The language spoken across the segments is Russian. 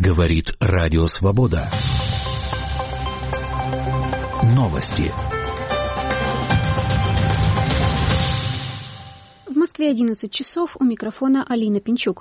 Говорит Радио Свобода. Новости. В Москве 11 часов. У микрофона Алина Пинчук.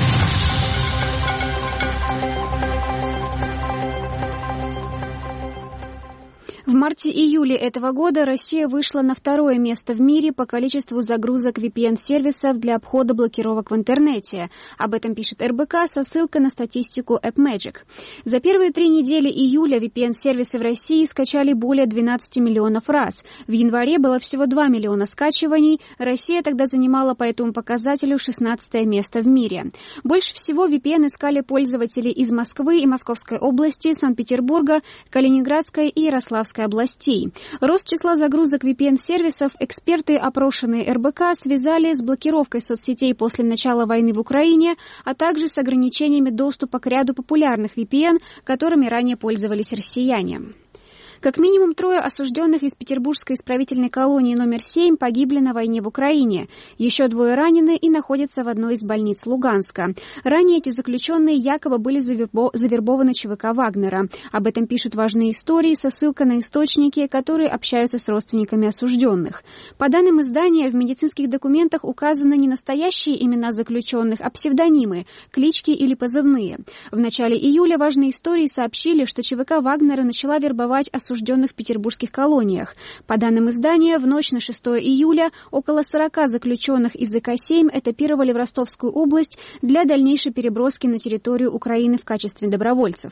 В марте-июле этого года Россия вышла на второе место в мире по количеству загрузок VPN-сервисов для обхода блокировок в интернете. Об этом пишет РБК со ссылкой на статистику AppMagic. За первые 3 недели июля VPN-сервисы в России скачали более 12 миллионов раз. В январе было всего 2 миллиона скачиваний. Россия тогда занимала по этому показателю 16 место в мире. Больше всего VPN искали пользователи из Москвы и Московской области, Санкт-Петербурга, Калининградской и Ярославской областей. Рост числа загрузок VPN-сервисов эксперты, опрошенные РБК, связали с блокировкой соцсетей после начала войны в Украине, а также с ограничениями доступа к ряду популярных VPN, которыми ранее пользовались россияне. Как минимум 3 осужденных из Петербургской исправительной колонии номер 7 погибли на войне в Украине. Еще 2 ранены и находятся в одной из больниц Луганска. Ранее эти заключенные якобы были завербованы ЧВК Вагнера. Об этом пишут важные истории со ссылкой на источники, которые общаются с родственниками осужденных. По данным издания, в медицинских документах указаны не настоящие имена заключенных, а псевдонимы, клички или позывные. В начале июля важные истории сообщили, что ЧВК Вагнера начала вербовать осужденных в петербургских колониях. По данным издания, в ночь на 6 июля около 40 заключенных из ЗК-7 этапировали в Ростовскую область для дальнейшей переброски на территорию Украины в качестве добровольцев.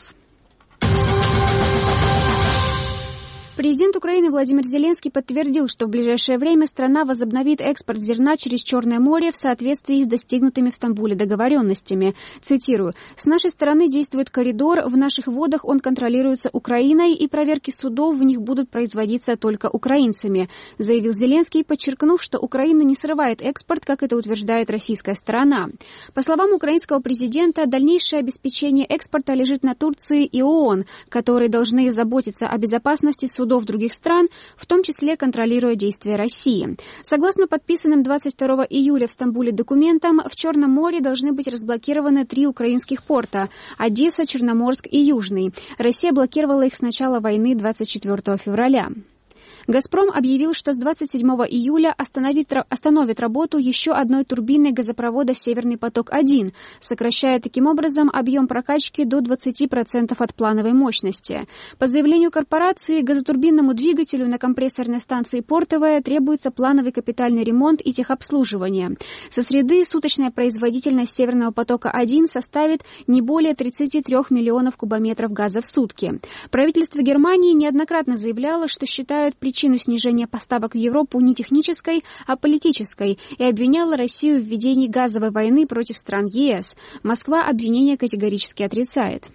Президент Украины Владимир Зеленский подтвердил, что в ближайшее время страна возобновит экспорт зерна через Черное море в соответствии с достигнутыми в Стамбуле договоренностями. Цитирую: «С нашей стороны действует коридор, в наших водах он контролируется Украиной, и проверки судов в них будут производиться только украинцами», заявил Зеленский, подчеркнув, что Украина не срывает экспорт, как это утверждает российская сторона. По словам украинского президента, дальнейшее обеспечение экспорта лежит на Турции и ООН, которые должны заботиться о безопасности судов других стран, в том числе контролируя действия России. Согласно подписанным 22 июля в Стамбуле документам, в Черном море должны быть разблокированы 3 украинских порта – Одесса, Черноморск и Южный. Россия блокировала их с начала войны 24 февраля. «Газпром» объявил, что с 27 июля остановит работу еще одной турбины газопровода «Северный поток-1», сокращая таким образом объем прокачки до 20% от плановой мощности. По заявлению корпорации, газотурбинному двигателю на компрессорной станции «Портовая» требуется плановый капитальный ремонт и техобслуживание. Со среды суточная производительность «Северного потока-1» составит не более 33 миллионов кубометров газа в сутки. Правительство Германии неоднократно заявляло, что считают причину снижения поставок в Европу не технической, а политической, и обвиняла Россию в ведении газовой войны против стран ЕС. Москва обвинение категорически отрицает.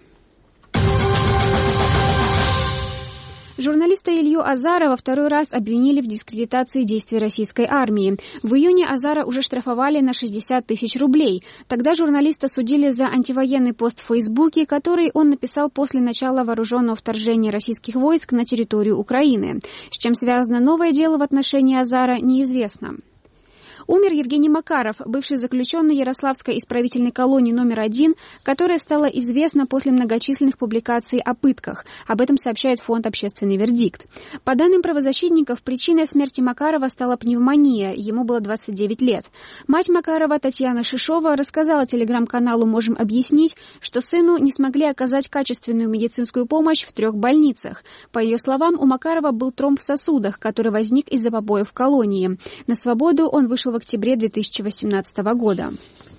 Журналиста Илью Азара во 2-й раз обвинили в дискредитации действий российской армии. В июне Азара уже штрафовали на 60 тысяч рублей. Тогда журналиста судили за антивоенный пост в Фейсбуке, который он написал после начала вооруженного вторжения российских войск на территорию Украины. С чем связано новое дело в отношении Азара, неизвестно. Умер Евгений Макаров, бывший заключенный Ярославской исправительной колонии номер 1, которая стала известна после многочисленных публикаций о пытках. Об этом сообщает фонд «Общественный вердикт». По данным правозащитников, причиной смерти Макарова стала пневмония, ему было 29 лет. Мать Макарова, Татьяна Шишова, рассказала телеграм-каналу «Можем объяснить», что сыну не смогли оказать качественную медицинскую помощь в 3 больницах. По ее словам, у Макарова был тромб в сосудах, который возник из-за побоев в колонии. На свободу он вышел в октябре 2018 года.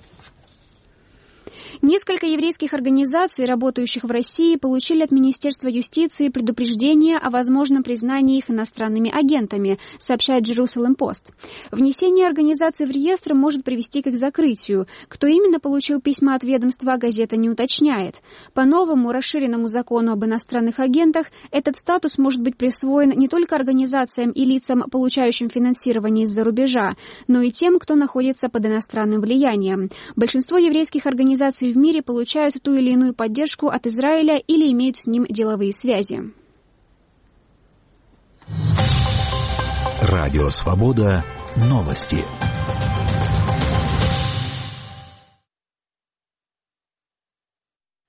Несколько еврейских организаций, работающих в России, получили от Министерства юстиции предупреждение о возможном признании их иностранными агентами, сообщает Jerusalem Post. Внесение организаций в реестр может привести к их закрытию. Кто именно получил письма от ведомства, газета не уточняет. По новому расширенному закону об иностранных агентах этот статус может быть присвоен не только организациям и лицам, получающим финансирование из-за рубежа, но и тем, кто находится под иностранным влиянием. Большинство еврейских организаций в мире получают ту или иную поддержку от Израиля или имеют с ним деловые связи. Радио Свобода. Новости.